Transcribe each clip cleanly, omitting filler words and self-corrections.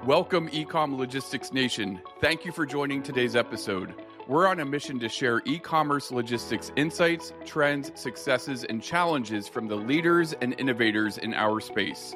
Welcome, Ecom Logistics Nation. Thank you for joining today's episode. We're on a mission to share e-commerce logistics insights, trends, successes, and challenges from the leaders and innovators in our space.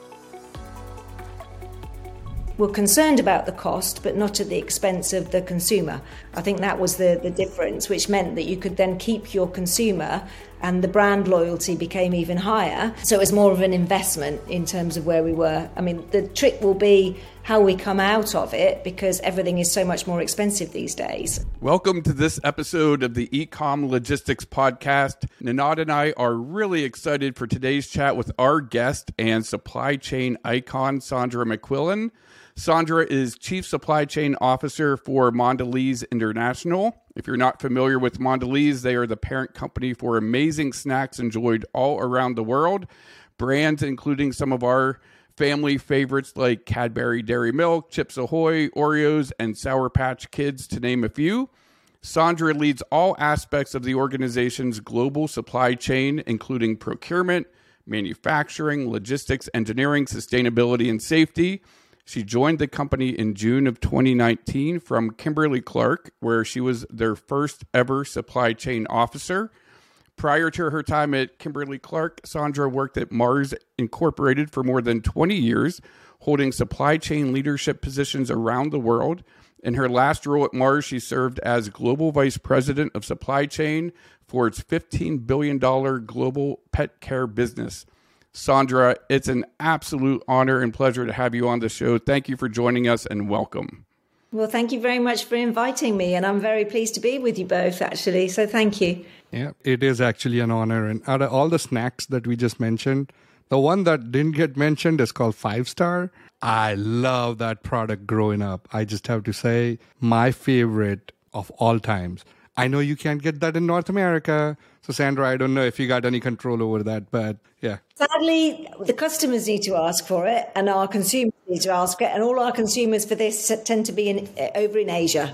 We're concerned about the cost, but not at the expense of the consumer. I think that was the difference, which meant that you could then keep your consumer and the brand loyalty became even higher. So it was more of an investment in terms of where we were. I mean, the trick will be how we come out of it because everything is so much more expensive these days. Welcome to this episode of the Ecom Logistics Podcast. Ninad and I are really excited for today's chat with our guest and supply chain icon, Sandra McQuillan. Sandra is Chief Supply Chain Officer for Mondelez International. If you're not familiar with Mondelez, they are the parent company for amazing snacks enjoyed all around the world. Brands including some of our family favorites like Cadbury Dairy Milk, Chips Ahoy, Oreos, and Sour Patch Kids, to name a few. Sandra leads all aspects of the organization's global supply chain, including procurement, manufacturing, logistics, engineering, sustainability, and safety. She joined the company in June of 2019 from Kimberly-Clark, where she was their first ever supply chain officer. Prior to her time at Kimberly-Clark, Sandra worked at Mars Incorporated for more than 20 years, holding supply chain leadership positions around the world. In her last role at Mars, she served as Global Vice President of Supply Chain for its $15 billion global pet care business. Sandra, it's an absolute honor and pleasure to have you on the show. Thank you for joining us and welcome. Well, thank you very much for inviting me. And I'm very pleased to be with you both, actually. So thank you. Yeah, it is actually an honor. And out of all the snacks that we just mentioned, the one that didn't get mentioned is called 5-Star. I love that product growing up. I just have to say, my favorite of all times. I know you can't get that in North America. So, Sandra, I don't know if you got any control over that, but yeah. Sadly, the customers need to ask for it and our consumers need to ask it. And all our consumers for this tend to be over in Asia.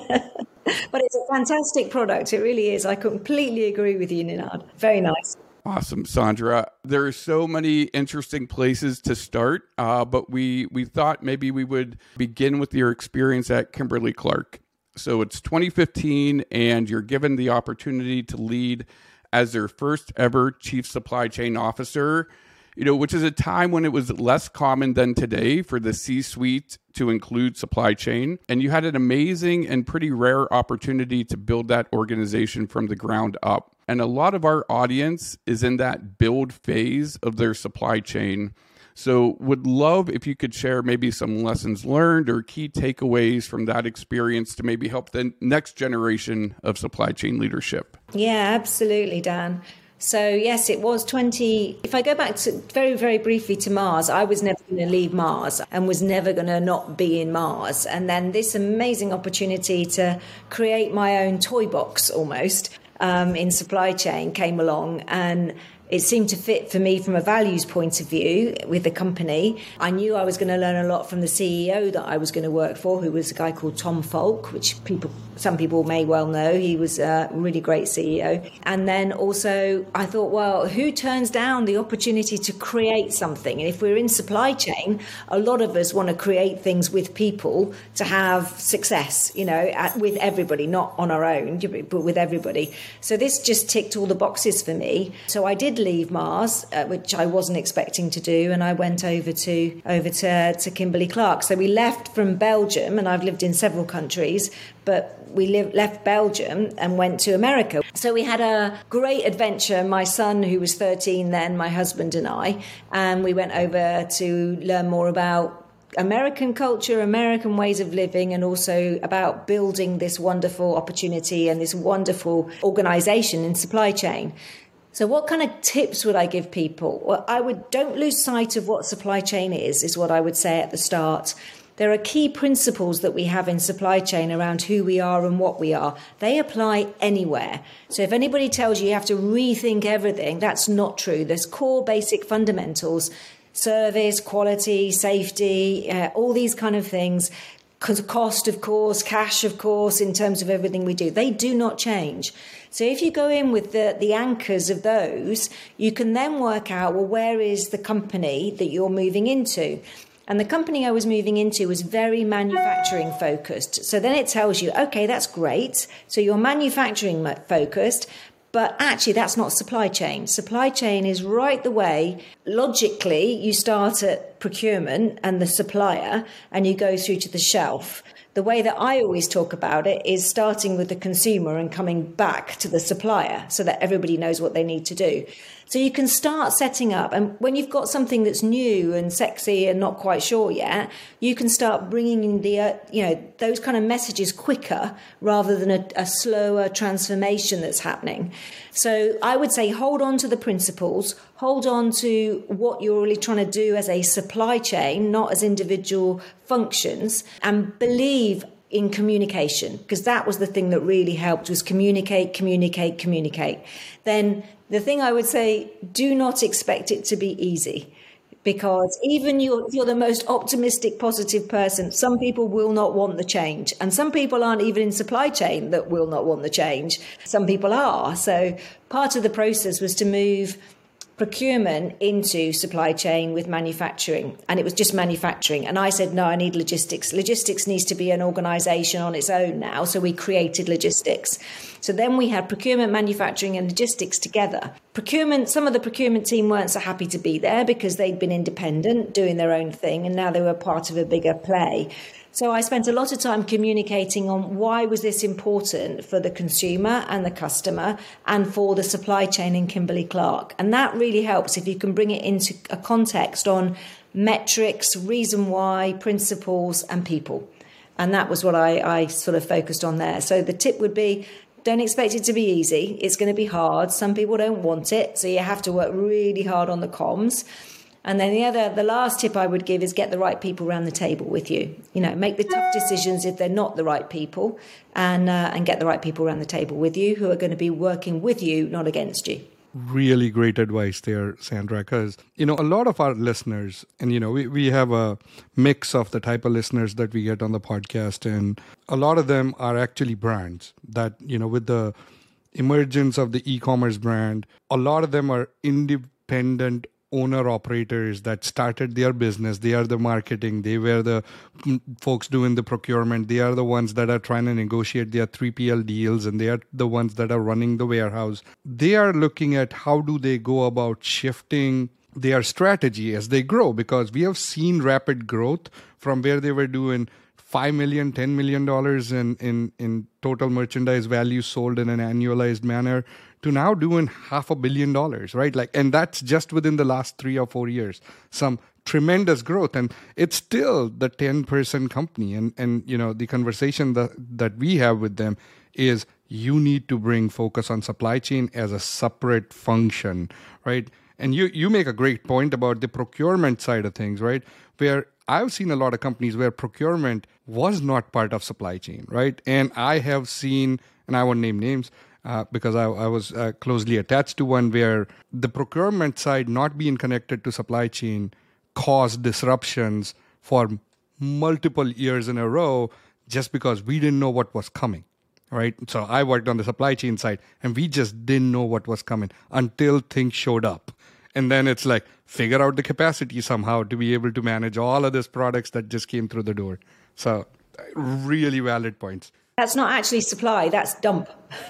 But it's a fantastic product. It really is. I completely agree with you, Ninad. Very nice. Awesome, Sandra. There are so many interesting places to start, but we thought maybe we would begin with your experience at Kimberly-Clark. So it's 2015, and you're given the opportunity to lead as their first ever Chief Supply Chain Officer, which is a time when it was less common than today for the C-suite to include supply chain. And you had an amazing and pretty rare opportunity to build that organization from the ground up. And a lot of our audience is in that build phase of their supply chain. So would love if you could share maybe some lessons learned or key takeaways from that experience to maybe help the next generation of supply chain leadership. Yeah, absolutely, Dan. So yes, it was 20. If I go back to very, very briefly to Mars, I was never going to leave Mars and was never going to not be in Mars. And then this amazing opportunity to create my own toy box almost in supply chain came along, and it seemed to fit for me from a values point of view with the company. I knew I was going to learn a lot from the CEO that I was going to work for, who was a guy called Tom Falk, which some people may well know. He was a really great CEO. And then also I thought, well, who turns down the opportunity to create something? And if we're in supply chain, a lot of us want to create things with people to have success, with everybody, not on our own, but with everybody. So this just ticked all the boxes for me. So I did leave Mars, which I wasn't expecting to do, and I went over to Kimberly-Clark. So we left from Belgium, and I've lived in several countries, but we left Belgium and went to America. So we had a great adventure, my son, who was 13 then, my husband and I, and we went over to learn more about American culture, American ways of living, and also about building this wonderful opportunity and this wonderful organization in supply chain. So what kind of tips would I give people? Well, don't lose sight of what supply chain is what I would say at the start. There are key principles that we have in supply chain around who we are and what we are. They apply anywhere. So if anybody tells you you have to rethink everything, that's not true. There's core basic fundamentals, service, quality, safety, all these kind of things. Cost, of course, cash, of course, in terms of everything we do. They do not change. So if you go in with the anchors of those, you can then work out, well, where is the company that you're moving into? And the company I was moving into was very manufacturing focused. So then it tells you, okay, that's great. So you're manufacturing focused, but actually that's not supply chain. Supply chain is right the way. Logically, you start at procurement and the supplier and you go through to the shelf. The way that I always talk about it is starting with the consumer and coming back to the supplier so that everybody knows what they need to do. So you can start setting up, and when you've got something that's new and sexy and not quite sure yet, you can start bringing in the, those kind of messages quicker rather than a slower transformation that's happening. So I would say hold on to the principles, hold on to what you're really trying to do as a supply chain, not as individual functions, and believe in communication, because that was the thing that really helped, was communicate. Then the thing I would say, do not expect it to be easy, because even if you're the most optimistic, positive person, some people will not want the change. And some people aren't even in supply chain that will not want the change. Some people are. So part of the process was to move procurement into supply chain with manufacturing, and it was just manufacturing. And I said, no, I need logistics. Logistics needs to be an organization on its own now. So we created logistics. So then we had procurement, manufacturing and logistics together. Procurement, some of the procurement team weren't so happy to be there because they'd been independent doing their own thing, and now they were part of a bigger play. So I spent a lot of time communicating on why was this important for the consumer and the customer and for the supply chain in Kimberly-Clark. And that really helps if you can bring it into a context on metrics, reason why, principles and people. And that was what I sort of focused on there. So the tip would be, don't expect it to be easy. It's going to be hard. Some people don't want it. So you have to work really hard on the comms. And then the last tip I would give is get the right people around the table with you. Make the tough decisions if they're not the right people, and get the right people around the table with you who are going to be working with you, not against you. Really great advice there, Sandra, because, a lot of our listeners, and, we have a mix of the type of listeners that we get on the podcast, and a lot of them are actually brands that, with the emergence of the e-commerce brand, a lot of them are independent owner-operators that started their business. They are the marketing. They were the folks doing the procurement. They are the ones that are trying to negotiate their 3PL deals, and they are the ones that are running the warehouse. They are looking at how do they go about shifting their strategy as they grow, because we have seen rapid growth from where they were doing $5 million, $10 million in total merchandise value sold in an annualized manner to now doing $500 million, right? And that's just within the last 3 or 4 years. Some tremendous growth, and it's still the 10-person company. And the conversation that we have with them is you need to bring focus on supply chain as a separate function, right? And you make a great point about the procurement side of things, right? Where I've seen a lot of companies where procurement was not part of supply chain, right? And I have seen, and I won't name names, because I was closely attached to one where the procurement side not being connected to supply chain caused disruptions for multiple years in a row just because we didn't know what was coming, right? So I worked on the supply chain side and we just didn't know what was coming until things showed up. And then it's like, figure out the capacity somehow to be able to manage all of these products that just came through the door. So really valid points. That's not actually supply, that's dump.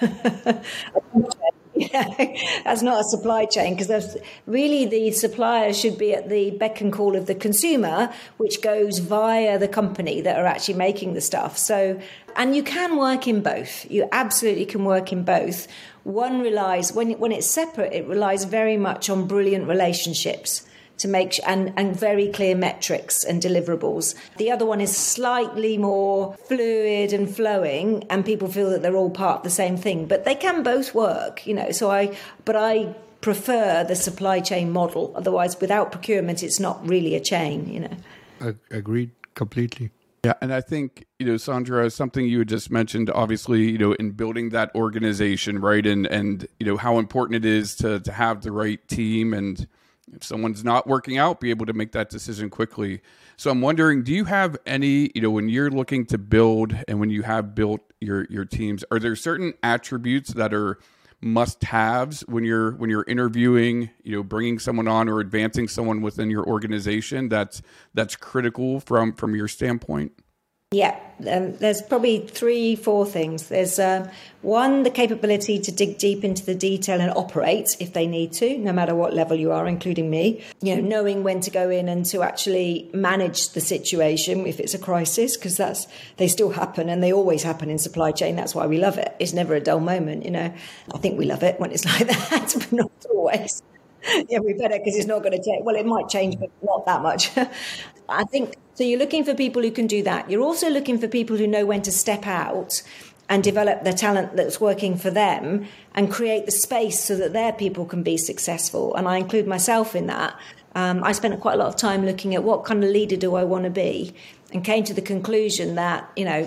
That's not a supply chain, because really the supplier should be at the beck and call of the consumer, which goes via the company that are actually making the stuff. So, and you can work in both. You absolutely can work in both. One relies, when it's separate, it relies very much on brilliant relationships to make and very clear metrics and deliverables. The other one is slightly more fluid and flowing, and people feel that they're all part of the same thing. But they can both work, So I prefer the supply chain model. Otherwise, without procurement, it's not really a chain, Agreed completely. Yeah, and I think, Sandra, something you had just mentioned, obviously, in building that organization, right, and how important it is to have the right team, and if someone's not working out, be able to make that decision quickly. So I'm wondering, do you have any, when you're looking to build and when you have built your teams, are there certain attributes that are must-haves when you're interviewing, bringing someone on or advancing someone within your organization that's critical from your standpoint? Yeah, there's probably 3-4 things. There's one, the capability to dig deep into the detail and operate if they need to, no matter what level you are, including me. Knowing when to go in and to actually manage the situation if it's a crisis, because they still happen and they always happen in supply chain. That's why we love it. It's never a dull moment. I think we love it when it's like that, but not always. Yeah, we better, because it's not going to change. Well, it might change, but not that much. I think, so you're looking for people who can do that. You're also looking for people who know when to step out and develop the talent that's working for them and create the space so that their people can be successful. And I include myself in that. I spent quite a lot of time looking at what kind of leader do I want to be, and came to the conclusion that,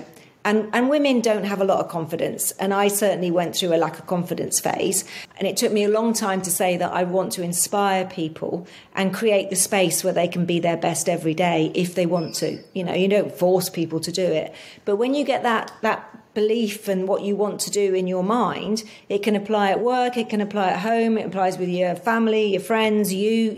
and women don't have a lot of confidence. And I certainly went through a lack of confidence phase. And it took me a long time to say that I want to inspire people and create the space where they can be their best every day if they want to. You don't force people to do it. But when you get that belief and what you want to do in your mind, it can apply at work, it can apply at home, it applies with your family, your friends,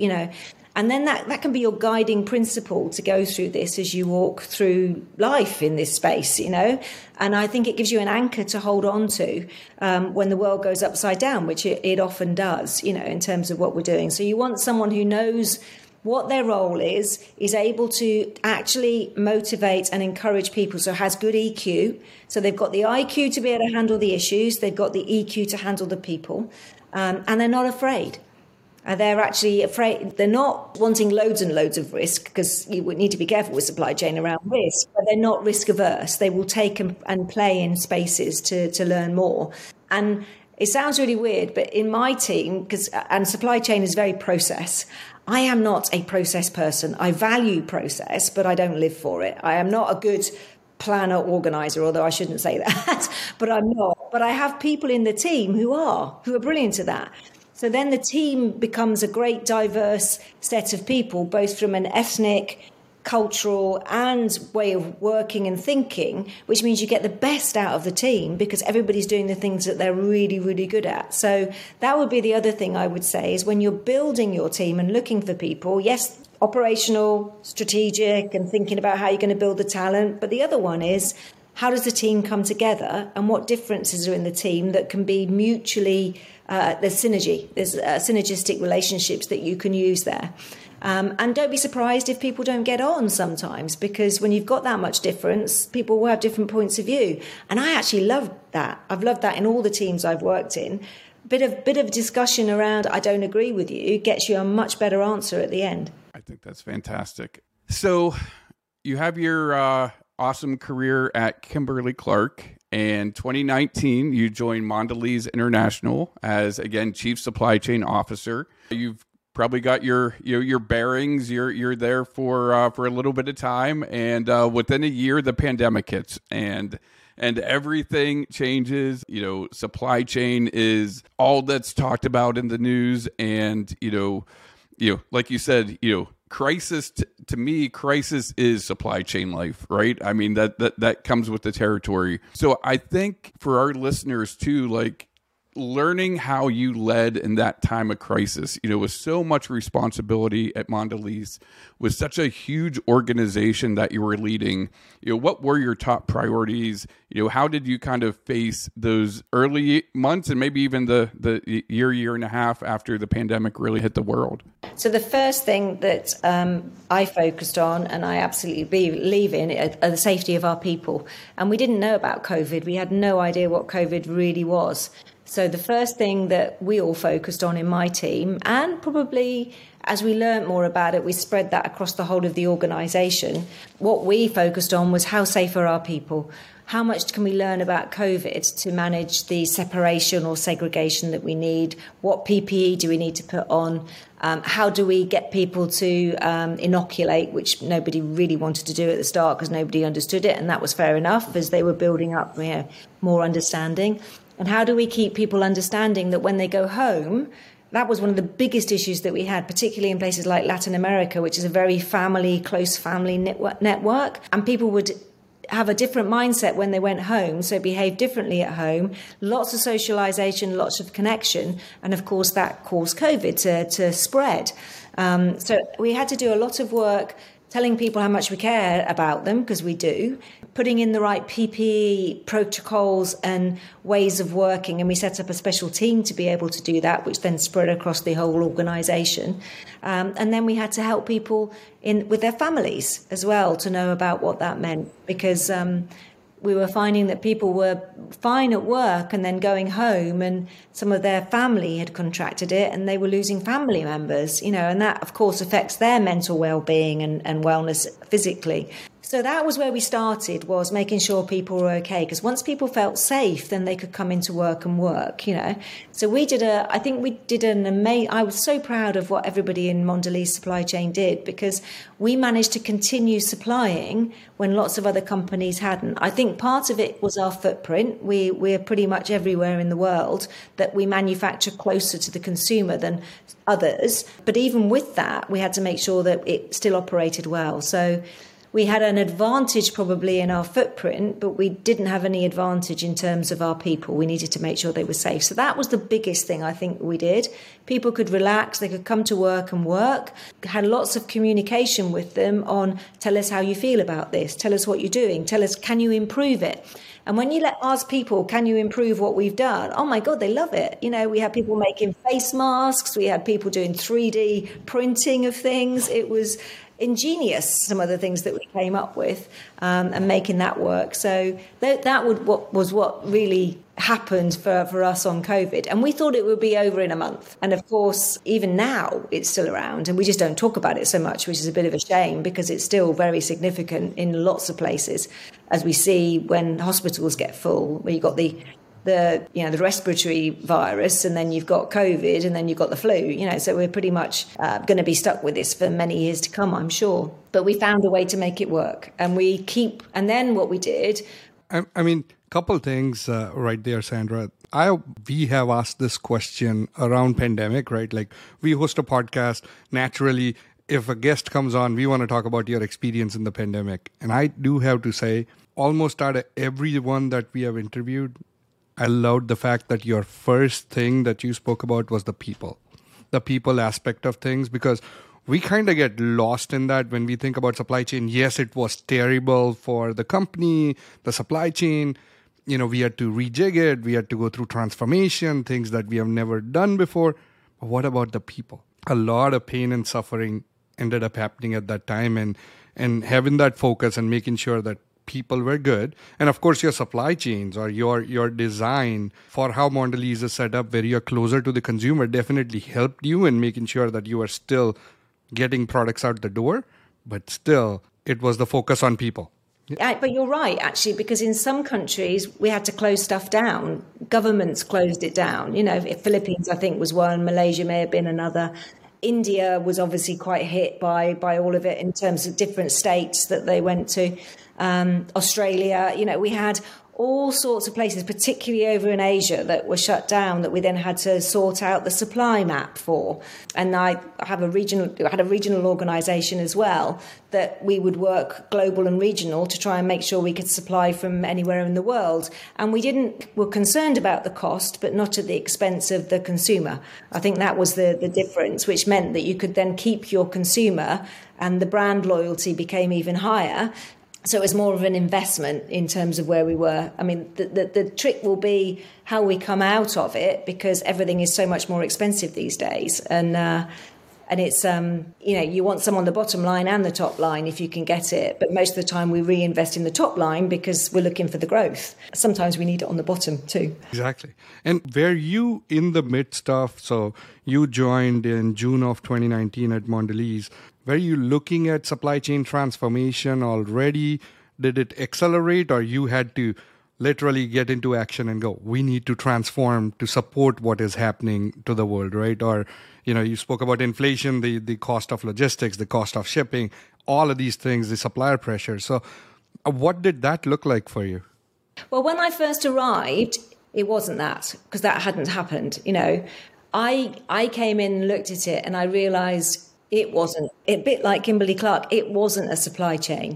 and then that can be your guiding principle to go through this as you walk through life in this space, And I think it gives you an anchor to hold on to when the world goes upside down, which it often does, in terms of what we're doing. So you want someone who knows what their role is able to actually motivate and encourage people, so has good EQ. So they've got the IQ to be able to handle the issues, they've got the EQ to handle the people, and they're not afraid. They're actually afraid. They're not wanting loads and loads of risk, because you would need to be careful with supply chain around risk, but they're not risk averse. They will take and play in spaces to learn more. And it sounds really weird, but in my team, and supply chain is very process, I am not a process person. I value process, but I don't live for it. I am not a good planner organizer, although I shouldn't say that, but I'm not. But I have people in the team who are brilliant at that. So then the team becomes a great diverse set of people, both from an ethnic, cultural and way of working and thinking, which means you get the best out of the team because everybody's doing the things that they're really, really good at. So that would be the other thing I would say, is when you're building your team and looking for people, yes, operational, strategic, and thinking about how you're going to build the talent. But the other one is, how does the team come together, and what differences are in the team that can be mutually, there's synergy, there's synergistic relationships that you can use there. And don't be surprised if people don't get on sometimes, because when you've got that much difference, people will have different points of view. And I actually love that. I've loved that in all the teams I've worked in. Bit of discussion around, I don't agree with you, gets you a much better answer at the end. I think that's fantastic. So you have your awesome career at Kimberly-Clark. And 2019, you joined Mondelez International as, again, Chief Supply Chain Officer. You've probably got your bearings. You're there for a little bit of time, and within a year, the pandemic hits, and everything changes. Supply chain is all that's talked about in the news, and like you said, crisis to me, crisis is supply chain life, right? I mean, that comes with the territory. So I think for our listeners too, like, learning how you led in that time of crisis, with so much responsibility at Mondelez, with such a huge organization that you were leading, what were your top priorities? How did you kind of face those early months and maybe even the year and a half after the pandemic really hit the world? So the first thing that I focused on, and I absolutely believe in, are the safety of our people. And we didn't know about COVID. We had no idea what COVID really was. So the first thing that we all focused on in my team, and probably as we learned more about it, we spread that across the whole of the organisation. What we focused on was, how safe are our people? How much can we learn about COVID to manage the separation or segregation that we need? What PPE do we need to put on? How do we get people to inoculate, which nobody really wanted to do at the start because nobody understood it, and that was fair enough as they were building up more understanding. And how do we keep people understanding that when they go home, that was one of the biggest issues that we had, particularly in places like Latin America, which is a very close family network. And people would have a different mindset when they went home, so behave differently at home, lots of socialization, lots of connection, and of course that caused COVID to spread. So we had to do a lot of work telling people how much we care about them, because we do, putting in the right PPE protocols and ways of working. And we set up a special team to be able to do that, which then spread across the whole organisation. And then we had to help people with their families as well to know about what that meant, because we were finding that people were fine at work and then going home and some of their family had contracted it and they were losing family members, and that, of course, affects their mental well-being and wellness physically. So that was where we started, was making sure people were okay. Because once people felt safe, then they could come into work and work, So we did an amazing, I was so proud of what everybody in Mondelez supply chain did, because we managed to continue supplying when lots of other companies hadn't. I think part of it was our footprint. We're pretty much everywhere in the world, that we manufacture closer to the consumer than others. But even with that, we had to make sure that it still operated well. So we had an advantage probably in our footprint, but we didn't have any advantage in terms of our people. We needed to make sure they were safe. So that was the biggest thing I think we did. People could relax, they could come to work and work. Had lots of communication with them on, tell us how you feel about this, tell us what you're doing, tell us, can you improve it? And when you ask people, can you improve what we've done? Oh my God, they love it. We had people making face masks. We had people doing 3D printing of things. It was ingenious, some of the things that we came up with, and making that work. So that was what really happened for us on COVID. And we thought it would be over in a month. And of course, even now, it's still around. And we just don't talk about it so much, which is a bit of a shame, because it's still very significant in lots of places, as we see when hospitals get full, where you've got the respiratory virus, and then you've got COVID, and then you've got the flu, so we're pretty much going to be stuck with this for many years to come, I'm sure. But we found a way to make it work, and then what we did. I mean, couple things right there, Sandra. We have asked this question around pandemic, right? Like, we host a podcast. Naturally, if a guest comes on, we want to talk about your experience in the pandemic. And I do have to say, almost out of everyone that we have interviewed, I loved the fact that your first thing that you spoke about was the people aspect of things, because we kind of get lost in that when we think about supply chain. Yes, it was terrible for the company, the supply chain. We had to rejig it. We had to go through transformation, things that we have never done before. But what about the people? A lot of pain and suffering ended up happening at that time, and having that focus and making sure that people were good. And of course, your supply chains or your design for how Mondelez is set up, where you're closer to the consumer, definitely helped you in making sure that you are still getting products out the door, but still it was the focus on people. But you're right, actually, because in some countries we had to close stuff down. Governments closed it down. Philippines, I think, was one. Malaysia may have been another. India was obviously quite hit by all of it in terms of different states that they went to. Australia, we had all sorts of places, particularly over in Asia, that were shut down, that we then had to sort out the supply map for. And I had a regional organisation as well, that we would work global and regional to try and make sure we could supply from anywhere in the world. And were concerned about the cost, but not at the expense of the consumer. I think that was the difference, which meant that you could then keep your consumer, and the brand loyalty became even higher. So it was more of an investment in terms of where we were. I mean, the trick will be how we come out of it, because everything is so much more expensive these days. And it's, you want some on the bottom line and the top line if you can get it. But most of the time we reinvest in the top line because we're looking for the growth. Sometimes we need it on the bottom too. Exactly. And were you in the midst of, so you joined in June of 2019 at Mondelez. Were you looking at supply chain transformation already? Did it accelerate, or you had to literally get into action and go, we need to transform to support what is happening to the world, right? Or, you spoke about inflation, the cost of logistics, the cost of shipping, all of these things, the supplier pressure. So what did that look like for you? Well, when I first arrived, it wasn't that, because that hadn't happened. I came in and looked at it and I realised it wasn't, a bit like Kimberly-Clark, it wasn't a supply chain.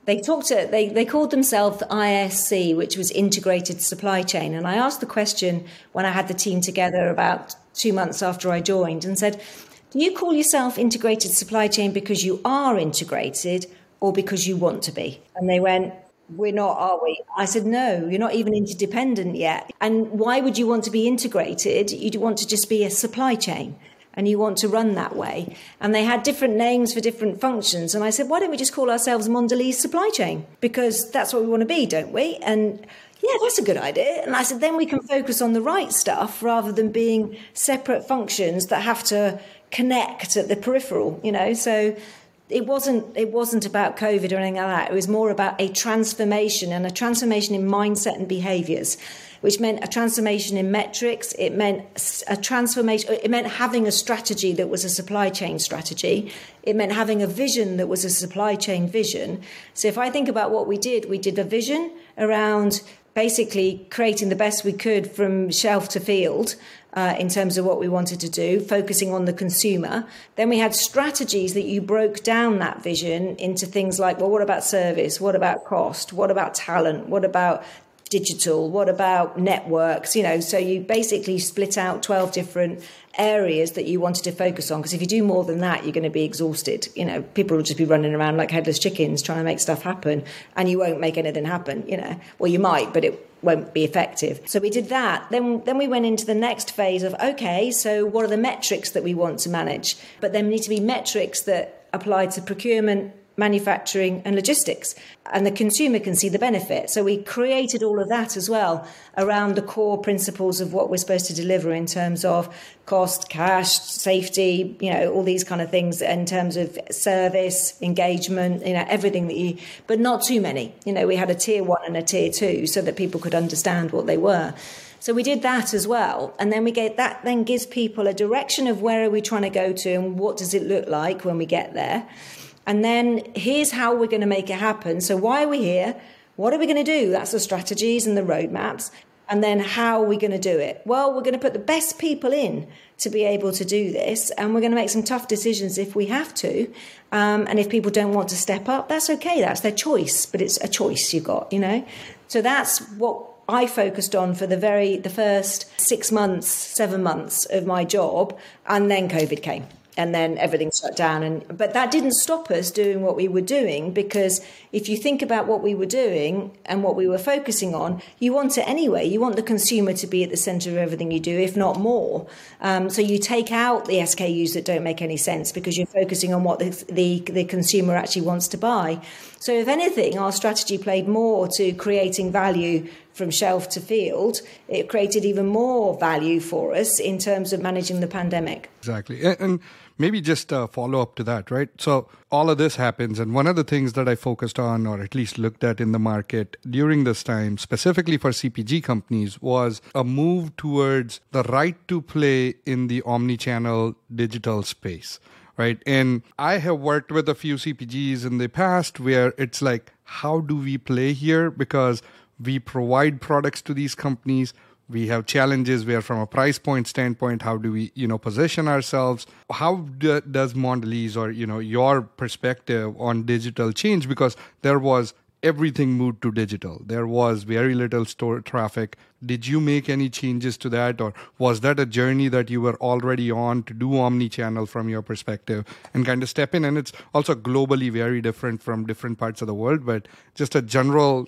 They called themselves ISC, which was Integrated Supply Chain. And I asked the question when I had the team together about 2 months after I joined and said, do you call yourself Integrated Supply Chain because you are integrated or because you want to be? And they went, we're not, are we? I said, no, you're not even interdependent yet. And why would you want to be integrated? You'd want to just be a supply chain. And you want to run that way. And they had different names for different functions. And I said, why don't we just call ourselves Mondelez Supply Chain? Because that's what we want to be, don't we? And yeah, that's a good idea. And I said, then we can focus on the right stuff rather than being separate functions that have to connect at the peripheral, So it wasn't about COVID or anything like that. It was more about a transformation and a transformation in mindset and behaviors, which meant a transformation in metrics. It meant a transformation. It meant having a strategy that was a supply chain strategy. It meant having a vision that was a supply chain vision. So if I think about what we did a vision around basically creating the best we could from shelf to field in terms of what we wanted to do, focusing on the consumer. Then we had strategies that you broke down that vision into things like, well, what about service? What about cost? What about talent? What about digital? What about networks? So you basically split out 12 different areas that you wanted to focus on. Because if you do more than that, you're going to be exhausted. People will just be running around like headless chickens trying to make stuff happen, and you won't make anything happen. Well, you might, but it won't be effective. So we did that. Then we went into the next phase of, okay, so what are the metrics that we want to manage? But there need to be metrics that apply to procurement, manufacturing and logistics, and the consumer can see the benefit. So we created all of that as well around the core principles of what we're supposed to deliver in terms of cost, cash, safety, all these kind of things in terms of service, engagement, everything but not too many. We had a tier 1 and a tier 2 so that people could understand what they were. So we did that as well. And then that then gives people a direction of where are we trying to go to and what does it look like when we get there. And then here's how we're going to make it happen. So why are we here? What are we going to do? That's the strategies and the roadmaps. And then how are we going to do it? Well, we're going to put the best people in to be able to do this. And we're going to make some tough decisions if we have to. And if people don't want to step up, that's okay. That's their choice. But it's a choice you've got, So that's what I focused on for the first 6 months, 7 months of my job. And then COVID came. And then everything shut down. But that didn't stop us doing what we were doing, because if you think about what we were doing and what we were focusing on, you want it anyway. You want the consumer to be at the center of everything you do, if not more. So you take out the SKUs that don't make any sense because you're focusing on what the consumer actually wants to buy. So if anything, our strategy played more to creating value from shelf to field. It created even more value for us in terms of managing the pandemic. Exactly. And maybe just a follow up to that, right? So all of this happens. And one of the things that I focused on, or at least looked at in the market during this time, specifically for CPG companies, was a move towards the right to play in the omnichannel digital space. Right. And I have worked with a few CPGs in the past where it's like, how do we play here? Because we provide products to these companies. We have challenges where, from a price point standpoint, how do we, position ourselves? How does Mondelez, or, your perspective on digital change? Because there was everything moved to digital. There was very little store traffic. Did you make any changes to that? Or was that a journey that you were already on to do omni-channel from your perspective and kind of step in? And it's also globally very different from different parts of the world, but just a general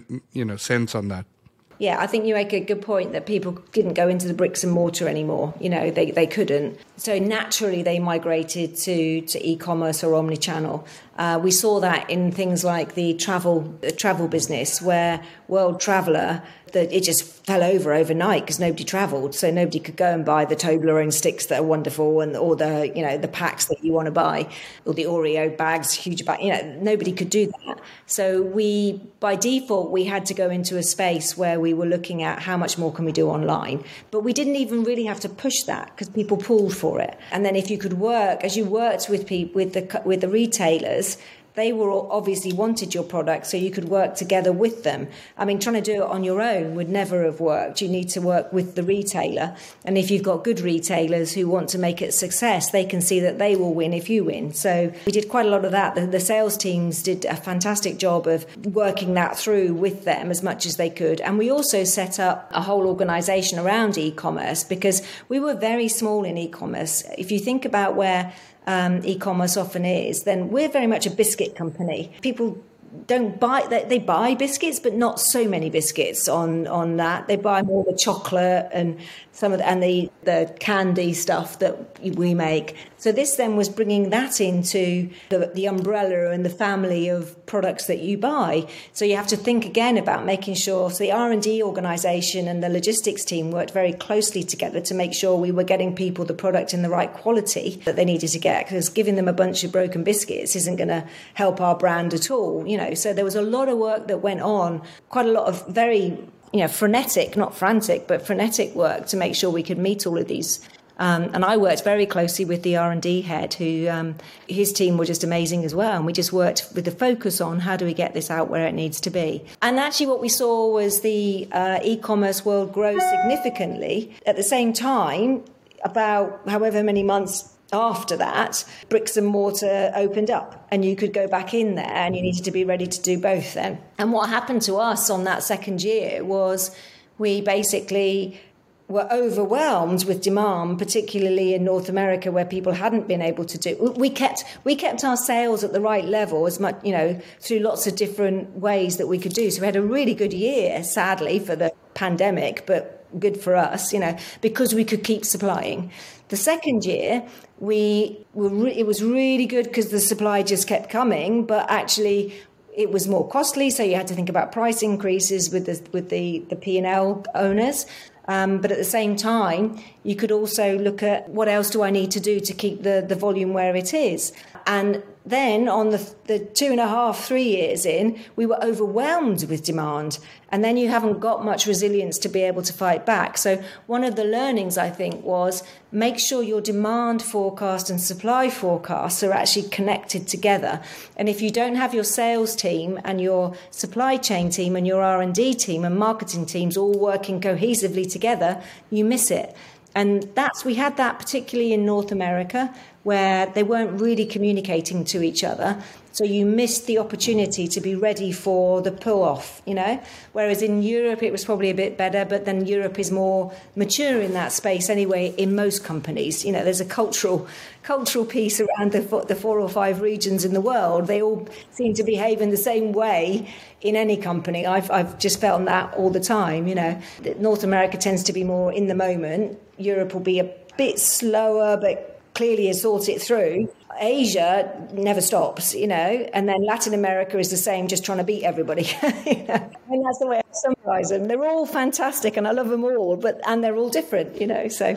sense on that. Yeah, I think you make a good point that people didn't go into the bricks and mortar anymore. They couldn't. So naturally, they migrated to e-commerce or omnichannel. We saw that in things like the travel business, where World Traveller, that it just fell over overnight because nobody travelled, so nobody could go and buy the Toblerone sticks that are wonderful, or the packs that you want to buy, or the Oreo bags, huge bag. Nobody could do that. So by default, we had to go into a space where we were looking at how much more can we do online, but we didn't even really have to push that because people pulled for it. And then if you could work, as you worked with the retailers, they were obviously wanted your product so you could work together with them. I mean, trying to do it on your own would never have worked. You need to work with the retailer. And if you've got good retailers who want to make it a success, they can see that they will win if you win. So we did quite a lot of that. The sales teams did a fantastic job of working that through with them as much as they could. And we also set up a whole organization around e-commerce because we were very small in e-commerce. If you think about where e-commerce often is, then we're very much a biscuit company. People don't buy, they buy biscuits, but not so many biscuits on that. They buy more the chocolate and the candy stuff that we make. So this then was bringing that into the umbrella and the family of products that you buy. So you have to think again about making sure, so the R&D organisation and the logistics team worked very closely together to make sure we were getting people the product in the right quality that they needed to get, because giving them a bunch of broken biscuits isn't going to help our brand at all, you know. So there was a lot of work that went on, quite a lot of very, frenetic, not frantic, but frenetic work to make sure we could meet all of these. And I worked very closely with the R&D head, who his team were just amazing as well. And we just worked with the focus on how do we get this out where it needs to be. And actually what we saw was the e-commerce world grow significantly. At the same time, about however many months after that, bricks and mortar opened up and you could go back in there, and you needed to be ready to do both then. And what happened to us on that second year was we basically were overwhelmed with demand, particularly in North America, where people hadn't been able to do. We kept our sales at the right level as much, through lots of different ways that we could do. So we had a really good year, sadly, for the pandemic, but good for us, because we could keep supplying. The second year, it was really good because the supply just kept coming, but actually it was more costly. So you had to think about price increases with the P&L owners. But at the same time, you could also look at what else do I need to do to keep the volume where it is. And then on the 2.5, 3 years in, we were overwhelmed with demand. And then you haven't got much resilience to be able to fight back. So one of the learnings, I think, was make sure your demand forecast and supply forecasts are actually connected together. And if you don't have your sales team and your supply chain team and your R&D team and marketing teams all working cohesively together, you miss it. And we had that particularly in North America, where they weren't really communicating to each other. So you missed the opportunity to be ready for the pull-off, Whereas in Europe, it was probably a bit better, but then Europe is more mature in that space anyway, in most companies. There's a cultural piece around the 4 or 5 regions in the world. They all seem to behave in the same way in any company. I've just felt that all the time, North America tends to be more in the moment. Europe will be a bit slower, but clearly has thought it through. Asia never stops, and then Latin America is the same, just trying to beat everybody. And that's the way I summarize them. They're all fantastic and I love them all, and they're all different, so.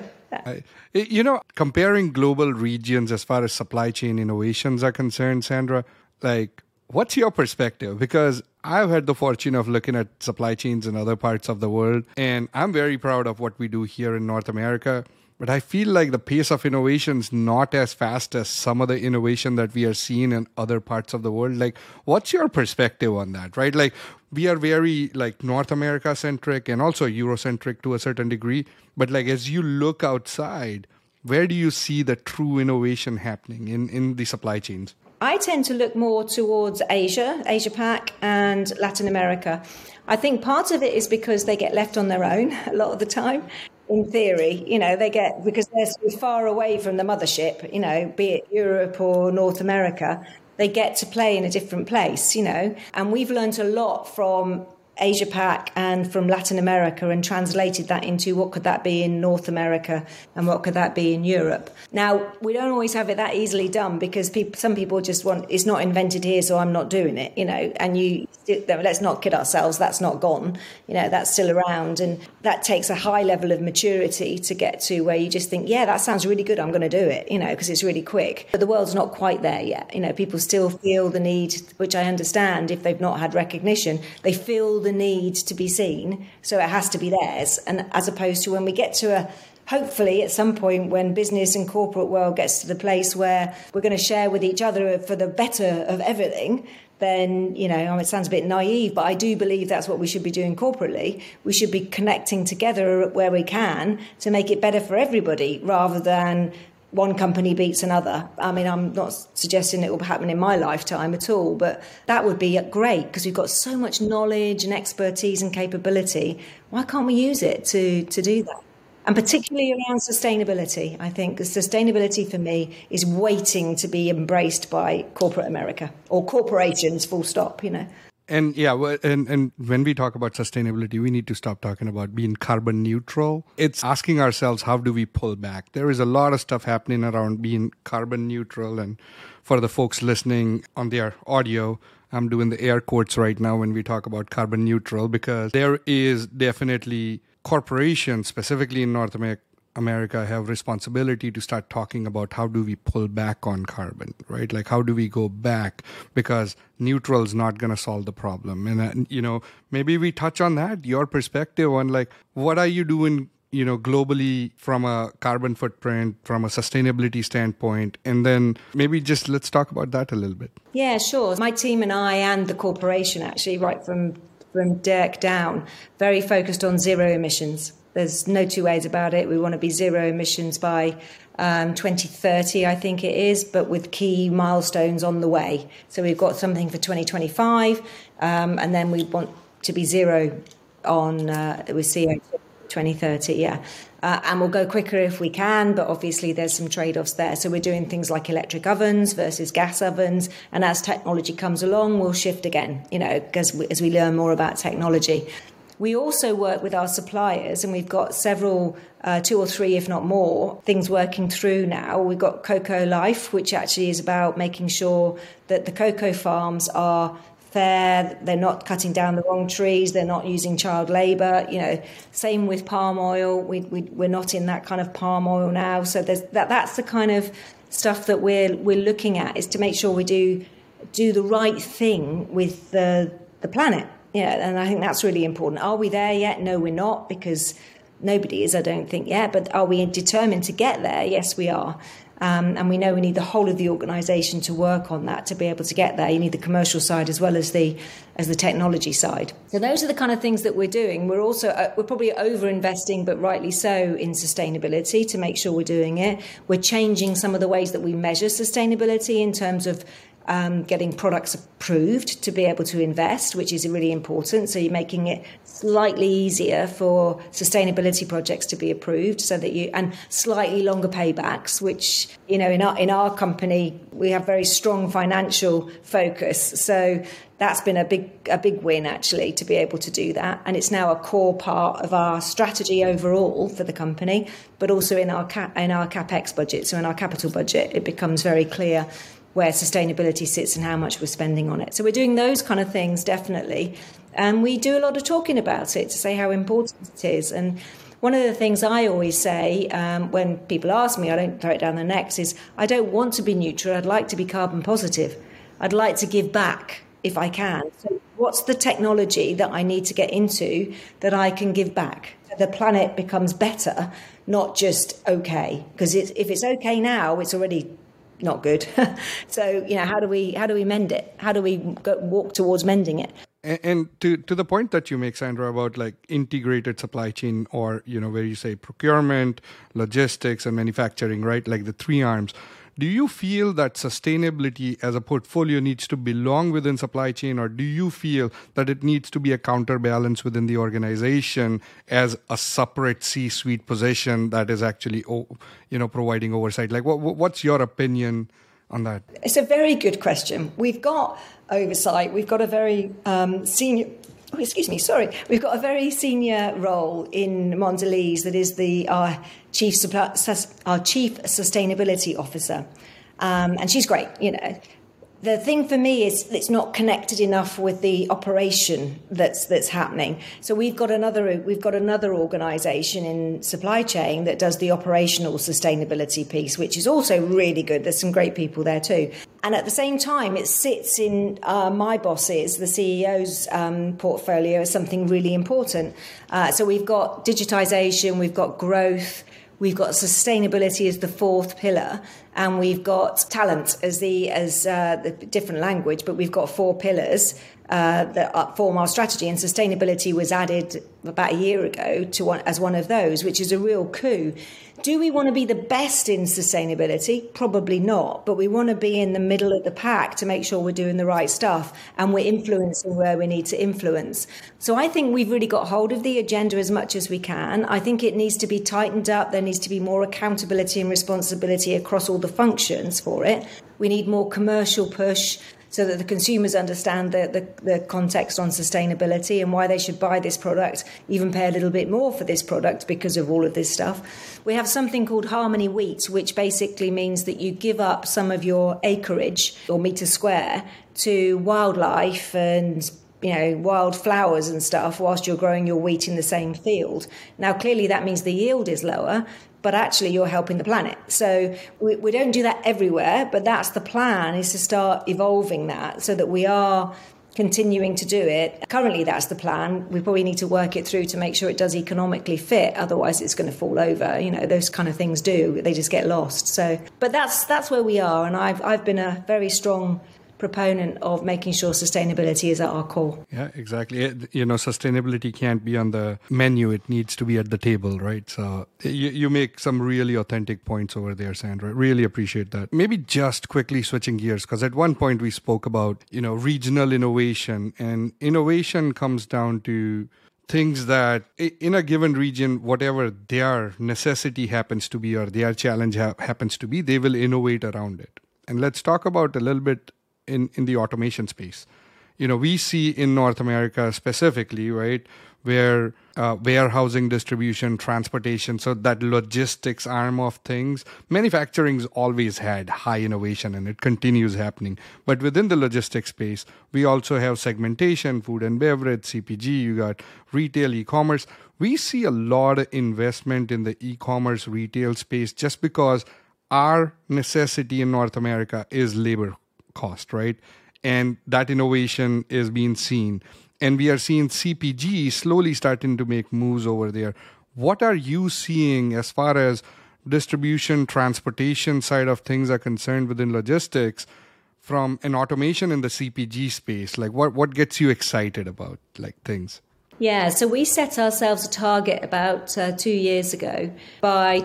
Yeah. Comparing global regions as far as supply chain innovations are concerned, Sandra, what's your perspective? Because I've had the fortune of looking at supply chains in other parts of the world, and I'm very proud of what we do here in North America. But I feel like the pace of innovation is not as fast as some of the innovation that we are seeing in other parts of the world. What's your perspective on that, right? We are very North America centric and also Eurocentric to a certain degree. But as you look outside, where do you see the true innovation happening in the supply chains? I tend to look more towards Asia Pac and Latin America. I think part of it is because they get left on their own a lot of the time. In theory, because they're so far away from the mothership, be it Europe or North America, they get to play in a different place, and we've learned a lot from Asia Pac and from Latin America and translated that into what could that be in North America and what could that be in Europe. Now, we don't always have it that easily done because some people just want, it's not invented here, so I'm not doing it, and let's not kid ourselves, that's not gone, that's still around, and that takes a high level of maturity to get to where you just think, yeah, that sounds really good, I'm going to do it, because it's really quick. But the world's not quite there yet. People still feel the need, which I understand if they've not had recognition, they feel the need to be seen, so it has to be theirs. And as opposed to when we get to hopefully at some point when business and corporate world gets to the place where we're going to share with each other for the better of everything, then, it sounds a bit naive, but I do believe that's what we should be doing corporately. We should be connecting together where we can to make it better for everybody rather than one company beats another. I mean, I'm not suggesting it will happen in my lifetime at all, but that would be great because we've got so much knowledge and expertise and capability. Why can't we use it to do that? And particularly around sustainability, I think sustainability for me is waiting to be embraced by corporate America or corporations, full stop, And and when we talk about sustainability, we need to stop talking about being carbon neutral. It's asking ourselves, how do we pull back? There is a lot of stuff happening around being carbon neutral. And for the folks listening on their audio, I'm doing the air quotes right now when we talk about carbon neutral, because there is definitely corporations, specifically in North America, have responsibility to start talking about how do we pull back on carbon, right? Like, how do we go back? Because neutral is not going to solve the problem. And, maybe we touch on that, your perspective on like, what are you doing, globally from a carbon footprint, from a sustainability standpoint? And then maybe just let's talk about that a little bit. Yeah, sure. My team and I and the corporation actually, right from Dirk down, very focused on zero emissions. There's no two ways about it. We want to be zero emissions by 2030, I think it is, but with key milestones on the way. So we've got something for 2025, and then we want to be zero on with CO2 2030, yeah. And we'll go quicker if we can, but obviously there's some trade-offs there. So we're doing things like electric ovens versus gas ovens. And as technology comes along, we'll shift again, as we learn more about technology. We also work with our suppliers, and we've got several, 2 or 3, if not more, things working through now. We've got Cocoa Life, which actually is about making sure that the cocoa farms are fair, they're not cutting down the wrong trees, they're not using child labour. Same with palm oil. We're not in that kind of palm oil now. So that's the kind of stuff that we're looking at, is to make sure we do the right thing with the planet. And I think that's really important. Are we there yet? No, we're not, because nobody is, I don't think, yet. But are we determined to get there? Yes, we are. And we know we need the whole of the organisation to work on that to be able to get there. You need the commercial side as well as the technology side. So those are the kind of things that we're doing. We're also we're probably over-investing, but rightly so, in sustainability to make sure we're doing it. We're changing some of the ways that we measure sustainability in terms of getting products approved to be able to invest, which is really important. So you're making it slightly easier for sustainability projects to be approved, so that and slightly longer paybacks, which, in our company, we have very strong financial focus. So that's been a big win, actually, to be able to do that. And it's now a core part of our strategy overall for the company, but also in our CapEx budget. So in our capital budget, it becomes very clear where sustainability sits and how much we're spending on it. So we're doing those kind of things, definitely. And we do a lot of talking about it to say how important it is. And one of the things I always say when people ask me, I don't throw it down their necks, is I don't want to be neutral. I'd like to be carbon positive. I'd like to give back if I can. So what's the technology that I need to get into that I can give back? The planet becomes better, not just okay. Because if it's okay now, it's already not good. So, how do we mend it? How do we walk towards mending it? And to the point that you make, Sandra, about like integrated supply chain, or, where you say procurement, logistics, and manufacturing, right? Like the 3 arms. Do you feel that sustainability as a portfolio needs to belong within supply chain, or do you feel that it needs to be a counterbalance within the organization as a separate C-suite position that is actually, providing oversight? Like, what's your opinion on that? It's a very good question. We've got oversight. We've got a very senior... Oh, excuse me, sorry. We've got a very senior role in Mondelez that is our chief sustainability officer. And she's great, The thing for me is it's not connected enough with the operation that's happening. So we've got another organisation in supply chain that does the operational sustainability piece, which is also really good. There's some great people there too. And at the same time, it sits in my boss's, the CEO's portfolio as something really important. So we've got digitisation, we've got growth, We've got sustainability as the fourth pillar, and we've got talent as the different language, but we've got 4 pillars that form our strategy. And sustainability was added about a year ago as one of those, which is a real coup. Do we want to be the best in sustainability? Probably not, but we want to be in the middle of the pack to make sure we're doing the right stuff and we're influencing where we need to influence. So I think we've really got hold of the agenda as much as we can. I think it needs to be tightened up. There needs to be more accountability and responsibility across all the functions for it. We need more commercial push so that the consumers understand the context on sustainability and why they should buy this product, even pay a little bit more for this product because of all of this stuff. We have something called Harmony Wheat, which basically means that you give up some of your acreage or metre square to wildlife and wild flowers and stuff whilst you're growing your wheat in the same field. Now, clearly that means the yield is lower, but actually you're helping the planet. So we don't do that everywhere, but that's the plan, is to start evolving that so that we are continuing to do it. Currently, that's the plan. We probably need to work it through to make sure it does economically fit. Otherwise, it's going to fall over. Those kind of things do. They just get lost. So, but that's where we are. And I've been a very strong proponent of making sure sustainability is at our core. Yeah, exactly. Sustainability can't be on the menu. It needs to be at the table, right? So you make some really authentic points over there, Sandra. Really appreciate that. Maybe just quickly switching gears, because at one point we spoke about, regional innovation, and innovation comes down to things that in a given region, whatever their necessity happens to be or their challenge happens to be, they will innovate around it. And let's talk about a little bit in the automation space. We see in North America specifically, right, where warehousing, distribution, transportation, so that logistics arm of things, manufacturing's always had high innovation and it continues happening. But within the logistics space, we also have segmentation, food and beverage, CPG, you got retail, e-commerce. We see a lot of investment in the e-commerce retail space just because our necessity in North America is labor cost, right? And that innovation is being seen. And we are seeing CPG slowly starting to make moves over there. What are you seeing as far as distribution, transportation side of things are concerned within logistics from an automation in the CPG space? Like what gets you excited about things? Yeah, so we set ourselves a target about 2 years ago. By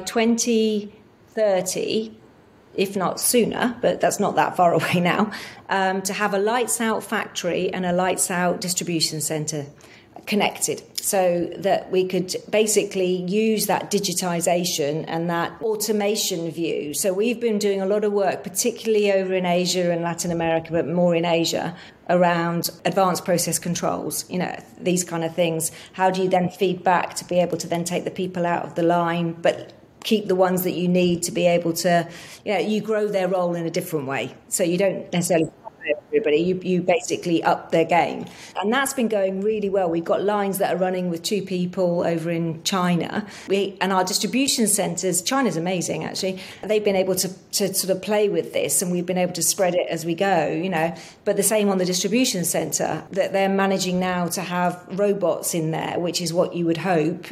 2030, if not sooner, but that's not that far away now, to have a lights out factory and a lights out distribution centre connected, so that we could basically use that digitization and that automation view. So we've been doing a lot of work, particularly over in Asia and Latin America, but more in Asia, around advanced process controls, these kind of things. How do you then feed back to be able to then take the people out of the line, but keep the ones that you need to be able to, you grow their role in a different way. So you don't necessarily cover everybody, you basically up their game. And that's been going really well. We've got lines that are running with 2 people over in China. And our distribution centres, China's amazing actually, they've been able to sort of play with this, and we've been able to spread it as we go, But the same on the distribution centre, that they're managing now to have robots in there, which is what you would hope,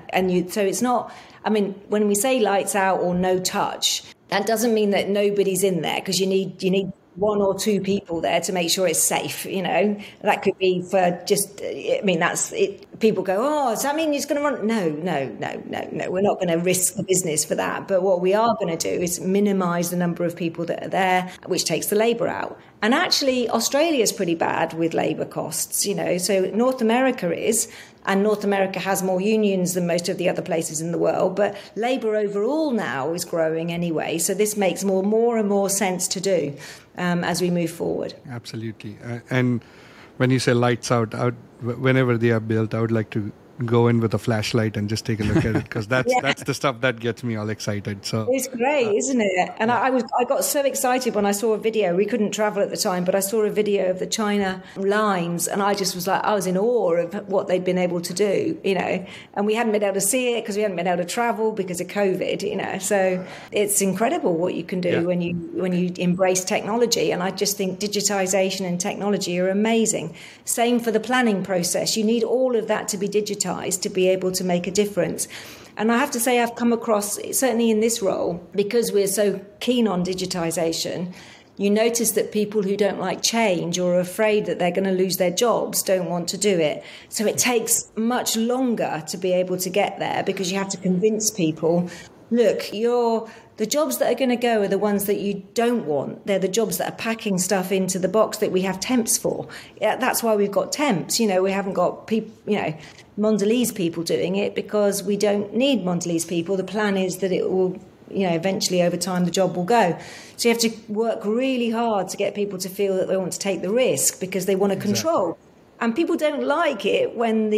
so it's not, when we say lights out or no touch, that doesn't mean that nobody's in there, because you need 1 or 2 people there to make sure it's safe. That could be for just, that's it. People go, oh, does that mean you're going to run? No. We're not going to risk the business for that. But what we are going to do is minimise the number of people that are there, which takes the labour out. And actually, Australia's pretty bad with labour costs, so North America is. And North America has more unions than most of the other places in the world, but labour overall now is growing anyway. So this makes more and more sense to do as we move forward. Absolutely. And when you say lights out, whenever they are built, I would like to go in with a flashlight and just take a look at it, because that's the stuff that gets me all excited. So it's great, isn't it? And I got so excited when I saw a video. We couldn't travel at the time, but I saw a video of the China lines, and I just was I was in awe of what they'd been able to do, and we hadn't been able to see it because we hadn't been able to travel because of COVID, so it's incredible what you can do when you embrace technology. And I just think digitization and technology are amazing. Same for the planning process. You need all of that to be digitized digitized to be able to make a difference. And I have to say I've come across, certainly in this role, because we're so keen on digitization, you notice that people who don't like change or are afraid that they're going to lose their jobs don't want to do it. So it takes much longer to be able to get there because you have to convince people, look, the jobs that are going to go are the ones that you don't want. They're the jobs that are packing stuff into the box that we have temps for. Yeah, that's why we've got temps. We haven't got people, Mondelez people doing it because we don't need Mondelez people. The plan is that it will, eventually over time the job will go. So you have to work really hard to get people to feel that they want to take the risk because they want to control. And people don't like it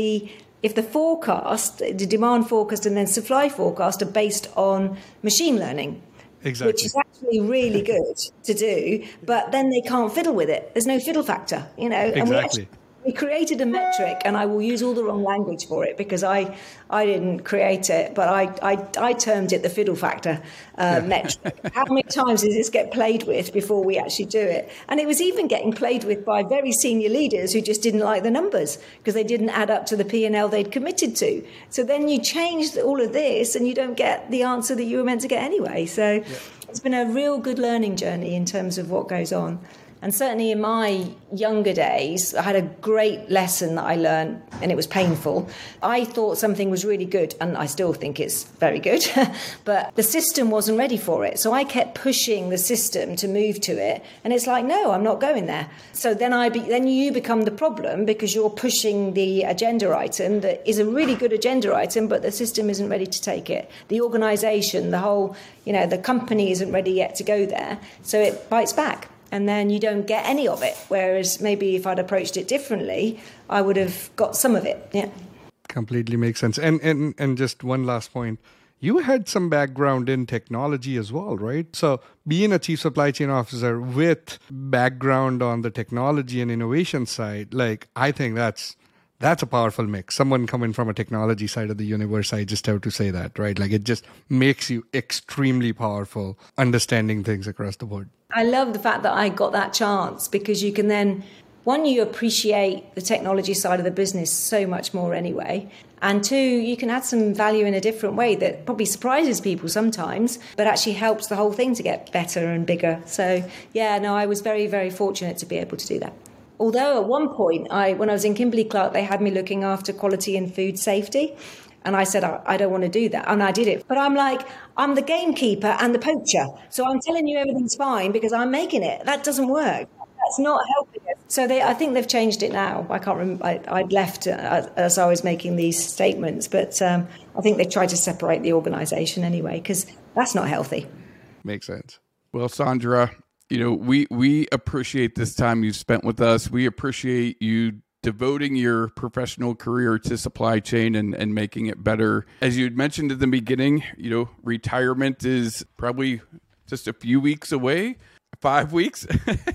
if the forecast, the demand forecast and then supply forecast are based on machine learning. Exactly. Which is actually really good to do, but then they can't fiddle with it. There's no fiddle factor, Exactly. And we created a metric, and I will use all the wrong language for it because I didn't create it, but I termed it the fiddle factor metric. How many times does this get played with before we actually do it? And it was even getting played with by very senior leaders who just didn't like the numbers because they didn't add up to the P&L they'd committed to. So then you change all of this and you don't get the answer that you were meant to get anyway. So It's been a real good learning journey in terms of what goes on. And certainly in my younger days, I had a great lesson that I learned, and it was painful. I thought something was really good, and I still think it's very good, but the system wasn't ready for it. So I kept pushing the system to move to it, and it's like, no, I'm not going there. So then you become the problem because you're pushing the agenda item that is a really good agenda item, but the system isn't ready to take it. The organisation, the whole, the company isn't ready yet to go there, so it bites back. And then you don't get any of it. Whereas maybe if I'd approached it differently, I would have got some of it. Yeah. Completely makes sense. And just one last point. You had some background in technology as well, right? So being a chief supply chain officer with background on the technology and innovation side, I think that's a powerful mix. Someone coming from a technology side of the universe, I just have to say that, right? It just makes you extremely powerful understanding things across the board. I love the fact that I got that chance because you can then, one, you appreciate the technology side of the business so much more anyway. And two, you can add some value in a different way that probably surprises people sometimes, but actually helps the whole thing to get better and bigger. So, I was very, very fortunate to be able to do that. Although at one point, when I was in Kimberly-Clark, they had me looking after quality and food safety. And I said, I don't want to do that. And I did it. But I'm I'm the gamekeeper and the poacher. So I'm telling you everything's fine because I'm making it. That doesn't work. That's not helping us. So I think they've changed it now. I can't remember. I'd left as I was making these statements. But I think they tried to separate the organisation anyway because that's not healthy. Makes sense. Well, Sandra, we appreciate this time you've spent with us. We appreciate you devoting your professional career to supply chain and making it better. As you had mentioned at the beginning, retirement is probably just a few weeks away, 5 weeks.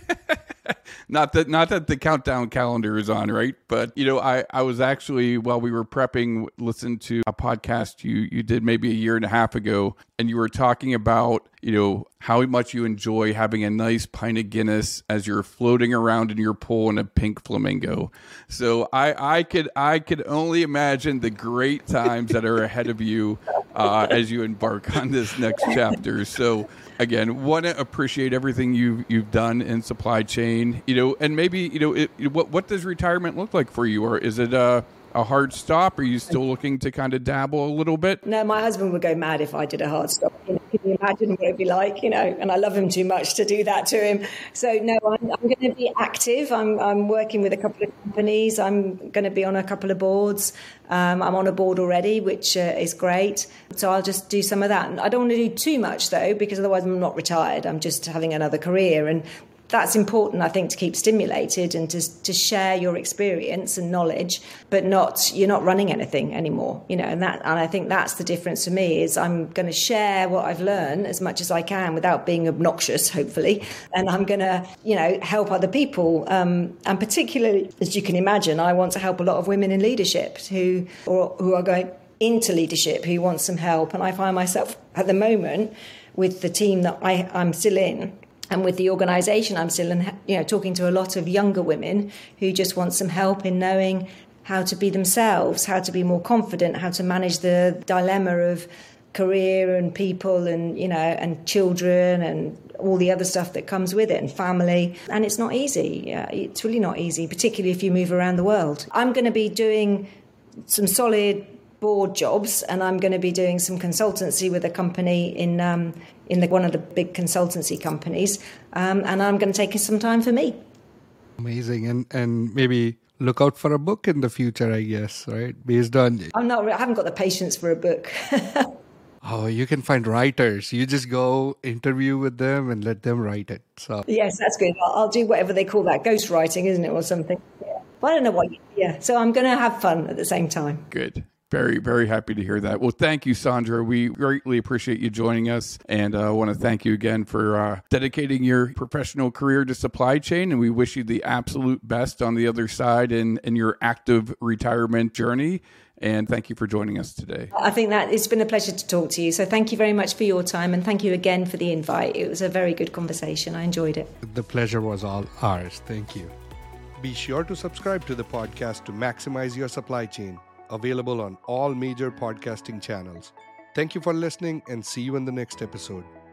Not that the countdown calendar is on, right? But, I was actually, while we were prepping, listened to a podcast you did maybe a year and a half ago, and you were talking about, how much you enjoy having a nice pint of Guinness as you're floating around in your pool in a pink flamingo. So I could only imagine the great times that are ahead of you as you embark on this next chapter. So again, want to appreciate everything you've done in supply chain, and maybe, what does retirement look like for you? Or is it a hard stop? Are you still looking to kind of dabble a little bit? No, my husband would go mad if I did a hard stop. Can you imagine what it'd be like, and I love him too much to do that to him. So no, I'm going to be active. I'm working with a couple of companies. I'm going to be on a couple of boards. I'm on a board already, which is great. So I'll just do some of that. And I don't want to do too much though, because otherwise I'm not retired. I'm just having another career. And that's important, I think, to keep stimulated and to share your experience and knowledge, but you're not running anything anymore, and I think that's the difference for me is I'm going to share what I've learned as much as I can without being obnoxious, hopefully, and I'm going to, help other people, and particularly, as you can imagine, I want to help a lot of women in leadership who are going into leadership, who want some help, and I find myself at the moment with the team that I'm still in. And with the organisation, I'm still, talking to a lot of younger women who just want some help in knowing how to be themselves, how to be more confident, how to manage the dilemma of career and people and, and children and all the other stuff that comes with it and family. And it's not easy. It's really not easy, particularly if you move around the world. I'm going to be doing some solid board jobs, and I'm going to be doing some consultancy with a company in one of the big consultancy companies, and I'm going to take some time for me. Amazing. And maybe look out for a book in the future, I guess, right? Based on... I haven't got the patience for a book. Oh, you can find writers. You just go interview with them and let them write it. So yes, that's good. I'll do whatever they call that, ghostwriting, isn't it, or something? Yeah. But I don't know what. Yeah. So I'm going to have fun at the same time. Good. Very, very happy to hear that. Well, thank you, Sandra. We greatly appreciate you joining us. And I want to thank you again for dedicating your professional career to supply chain. And we wish you the absolute best on the other side in your active retirement journey. And thank you for joining us today. I think that it's been a pleasure to talk to you. So thank you very much for your time. And thank you again for the invite. It was a very good conversation. I enjoyed it. The pleasure was all ours. Thank you. Be sure to subscribe to the podcast to maximize your supply chain. Available on all major podcasting channels. Thank you for listening and see you in the next episode.